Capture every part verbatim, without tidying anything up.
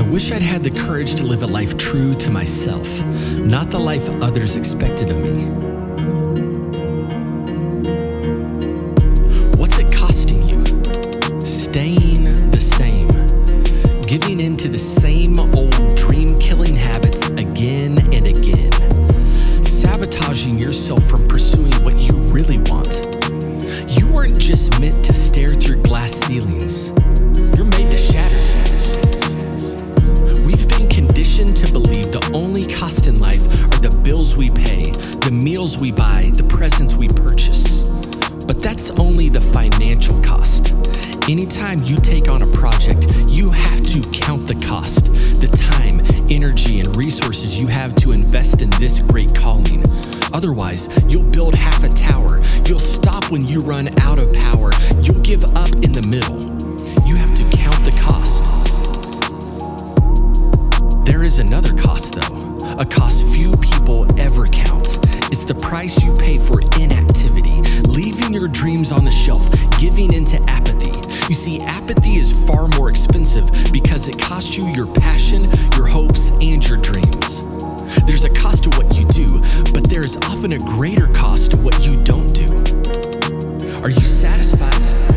wish I'd had the courage to live a life true to myself, not the life others expected of me. What's it costing you? Staying the same, giving in to the same old dream-killing habits again and again, sabotaging yourself from pursuing what you really want. You weren't just meant to stare through glass ceilings. You're made to shatter. We've been conditioned to believe the only cost in life are the bills we pay, the meals we buy, the presents we purchase. But that's only the financial cost. Anytime you take on a project, you have to count the cost, the time, energy, and resources you have to invest in this great calling. Otherwise, you'll build half a tower. You'll stop when you run out of power. You'll give up in the middle. You have to count the cost. There is another cost, though, a cost few people ever count. It's the price you pay for inactivity, leaving your dreams on the shelf, giving into apathy. You see, apathy is far more expensive because it costs you your passion, your hopes, and your dreams. There's a cost to what you do, but there is often a greater cost to what you don't do. Are you satisfied?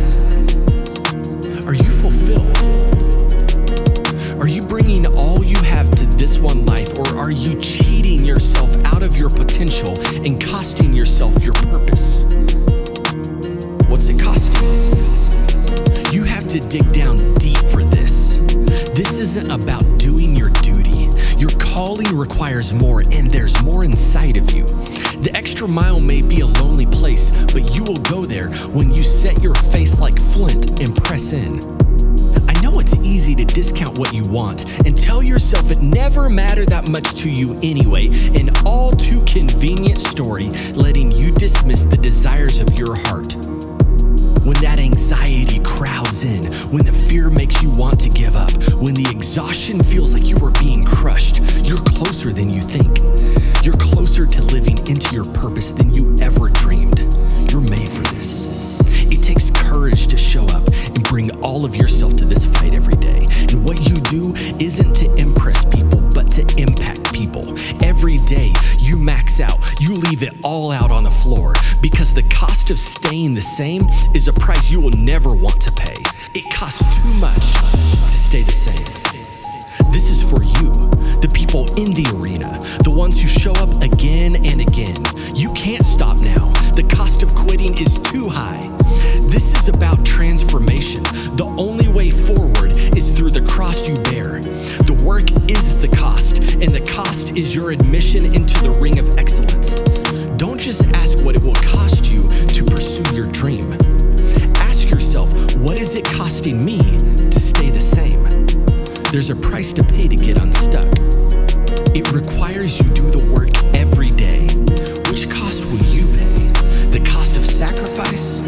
Are you fulfilled? Are you bringing all you have to this one life, or are you cheating yourself out of your potential and costing yourself your purpose? What's it costing? You have to dig down deep for this. This isn't about doing your duty. Your calling requires more, and there's more inside of you. The extra mile may be a lonely place, but you will go there when you set your face like flint and press in. I know it's easy to discount what you want and tell yourself it never mattered that much to you anyway, an all too convenient story letting you dismiss the desires of your heart. When that anxiety crowds in, when the fear makes you want to give up, when the exhaustion feels like you are being crushed, you're closer than you think. You're closer to living into your purpose than you ever dreamed. You're made for this. It takes courage to show up and bring all of yourself to this fight every day. And what you do isn't to impress people, but to impact people. Every day you max out, you leave it all out on the floor, because the cost of staying the same is a price you will never want to pay. It costs too much to stay the same. This is for you, the people in the arena, the ones who show up again and again. You can't stop now. The cost of quitting is too high. This is about transformation. The only way forward is through the cross you bear. The work is the cost, and the cost is your admission into the ring of excellence. Don't just ask what it will cost you to pursue your dream. Ask yourself, what is it costing me to stay the same? There's a price to pay to get unstuck. It requires you do the work every day. Which cost will you pay? The cost of sacrifice